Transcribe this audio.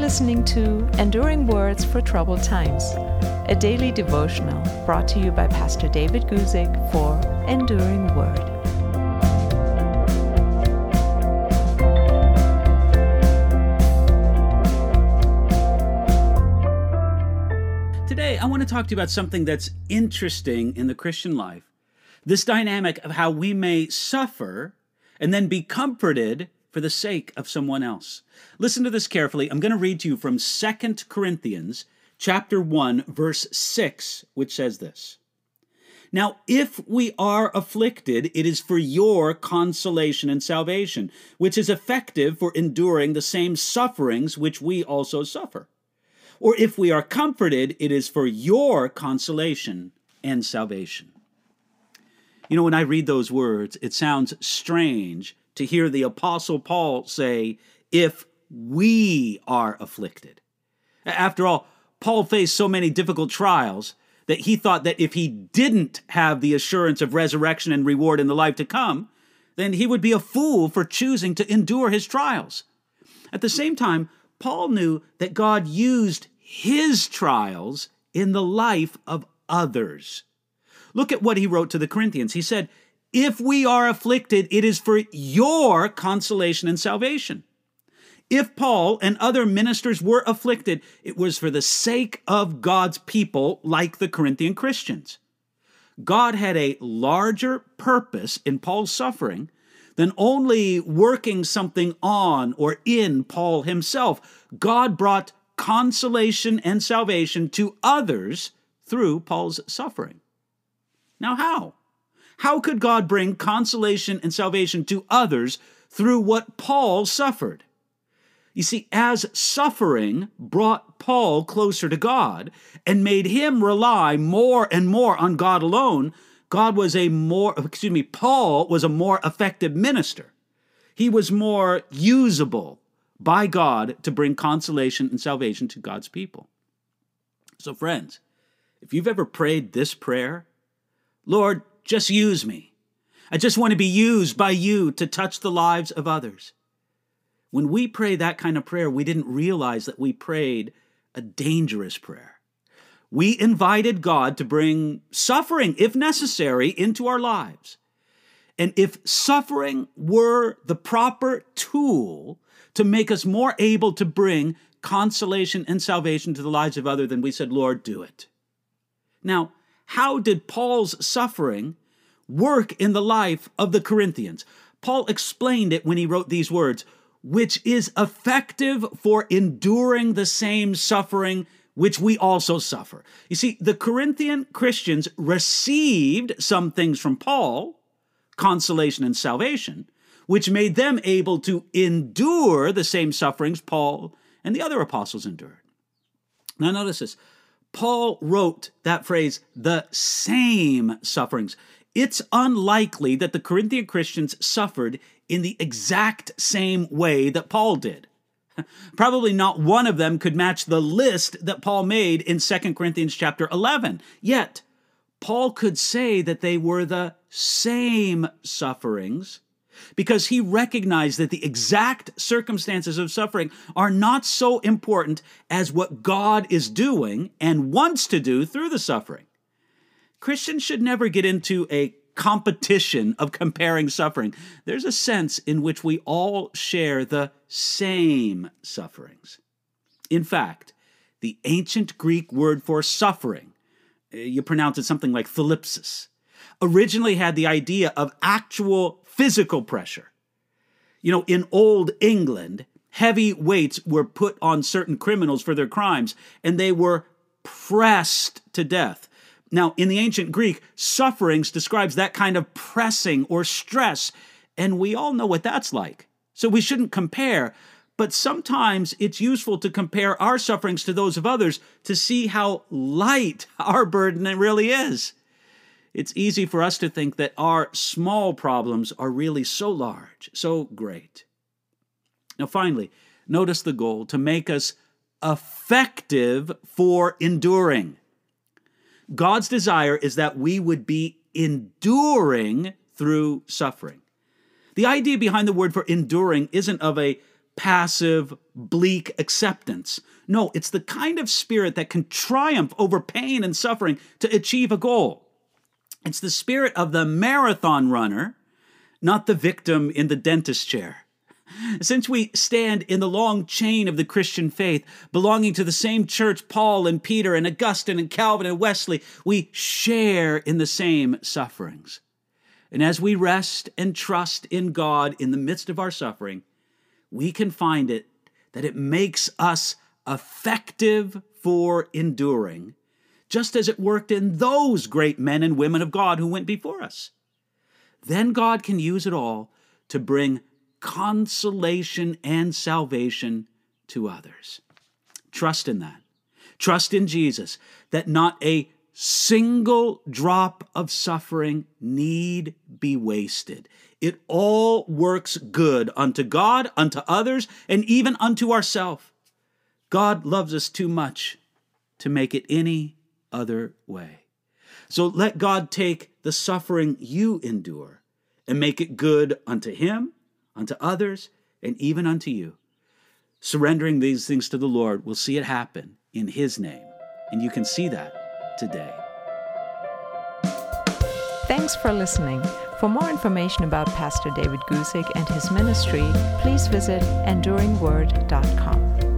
listening to Enduring Words for Troubled Times, a daily devotional brought to you by Pastor David Guzik for Enduring Word. Today, I want to talk to you about something that's interesting in the Christian life. This dynamic of how we may suffer and then be comforted for the sake of someone else. Listen to this carefully. I'm going to read to you from 2 Corinthians chapter 1, verse 6, which says this. Now, if we are afflicted, it is for your consolation and salvation, which is effective for enduring the same sufferings which we also suffer. Or if we are comforted, it is for your consolation and salvation. You know, when I read those words, it sounds strange to hear the Apostle Paul say, if we are afflicted. After all, Paul faced so many difficult trials that he thought that if he didn't have the assurance of resurrection and reward in the life to come, then he would be a fool for choosing to endure his trials. At the same time, Paul knew that God used his trials in the life of others. Look at what he wrote to the Corinthians. He said, if we are afflicted, it is for your consolation and salvation. If Paul and other ministers were afflicted, it was for the sake of God's people, like the Corinthian Christians. God had a larger purpose in Paul's suffering than only working something on or in Paul himself. God brought consolation and salvation to others through Paul's suffering. Now, how? How could God bring consolation and salvation to others through what Paul suffered? You see, as suffering brought Paul closer to God and made him rely more and more on God alone, Paul was a more effective minister. He was more usable by God to bring consolation and salvation to God's people. So friends, if you've ever prayed this prayer, Lord, just use me. I just want to be used by you to touch the lives of others. When we pray that kind of prayer, we didn't realize that we prayed a dangerous prayer. We invited God to bring suffering, if necessary, into our lives. And if suffering were the proper tool to make us more able to bring consolation and salvation to the lives of others, then we said, Lord, do it. Now, how did Paul's suffering work in the life of the Corinthians? Paul explained it when he wrote these words, which is effective for enduring the same suffering which we also suffer. You see, the Corinthian Christians received some things from Paul, consolation and salvation, which made them able to endure the same sufferings Paul and the other apostles endured. Now notice this. Paul wrote that phrase, the same sufferings. It's unlikely that the Corinthian Christians suffered in the exact same way that Paul did. Probably not one of them could match the list that Paul made in 2 Corinthians chapter 11. Yet, Paul could say that they were the same sufferings because he recognized that the exact circumstances of suffering are not so important as what God is doing and wants to do through the suffering. Christians should never get into a competition of comparing suffering. There's a sense in which we all share the same sufferings. In fact, the ancient Greek word for suffering, you pronounce it something like thlipsis, originally had the idea of actual physical pressure. You know, in old England, heavy weights were put on certain criminals for their crimes, and they were pressed to death. Now, in the ancient Greek, sufferings describes that kind of pressing or stress, and we all know what that's like. So we shouldn't compare, but sometimes it's useful to compare our sufferings to those of others to see how light our burden really is. It's easy for us to think that our small problems are really so large, so great. Now, finally, notice the goal, to make us effective for enduring. God's desire is that we would be enduring through suffering. The idea behind the word for enduring isn't of a passive, bleak acceptance. No, it's the kind of spirit that can triumph over pain and suffering to achieve a goal. It's the spirit of the marathon runner, not the victim in the dentist chair. Since we stand in the long chain of the Christian faith, belonging to the same church Paul and Peter and Augustine and Calvin and Wesley, we share in the same sufferings. And as we rest and trust in God in the midst of our suffering, we can find it that it makes us effective for enduring, just as it worked in those great men and women of God who went before us. Then God can use it all to bring consolation and salvation to others. Trust in that. Trust in Jesus, that not a single drop of suffering need be wasted. It all works good unto God, unto others, and even unto ourselves. God loves us too much to make it any other way. So let God take the suffering you endure and make it good unto Him, unto others, and even unto you. Surrendering these things to the Lord will see it happen in His name, and you can see that today. Thanks for listening. For more information about Pastor David Guzik and his ministry, please visit enduringword.com.